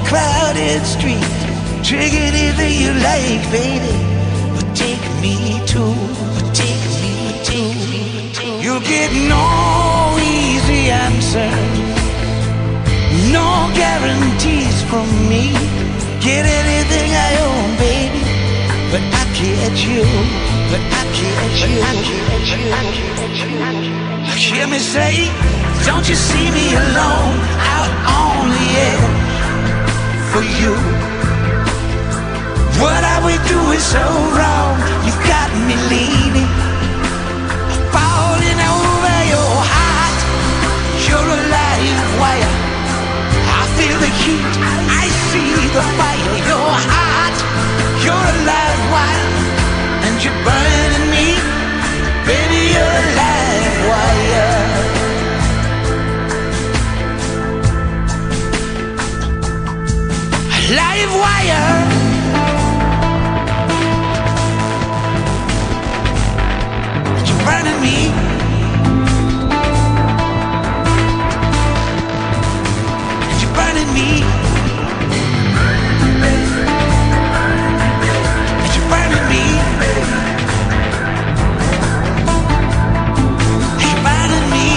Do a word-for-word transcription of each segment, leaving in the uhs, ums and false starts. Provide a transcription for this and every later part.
crowded street. Take anything you like, baby, but take me too. But take me, take me too. You'll get no easy answer, no guarantees from me. Get anything I own, baby, but I get you. But I get you. I get you. Hear me say, don't you see me alone out on the edge for you? What I would do is so wrong. You've got me leaning, falling over your heart. You're a live wire. I feel the heat, I see the fire. Your heart, you're a live wire, and you're burning me, baby. You're a live wire. Live wire. You're burning me. You're burning me. You're burning me. You're burning me.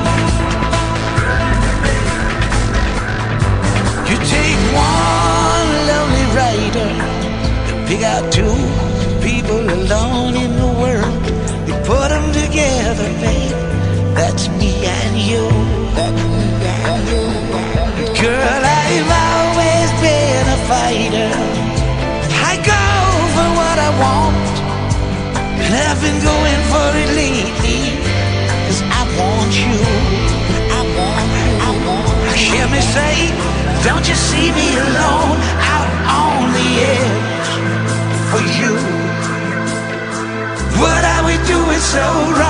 You take one lonely rider to pick out two people alone in the world. You put them together, babe. That's me and you. That's me and you. Girl, I've always been a fighter. I go for what I want, and I've been going for it lately, 'cause I want you. I want you. I want you. Hear me say, don't you see me alone out on the edge for you? What I would do is so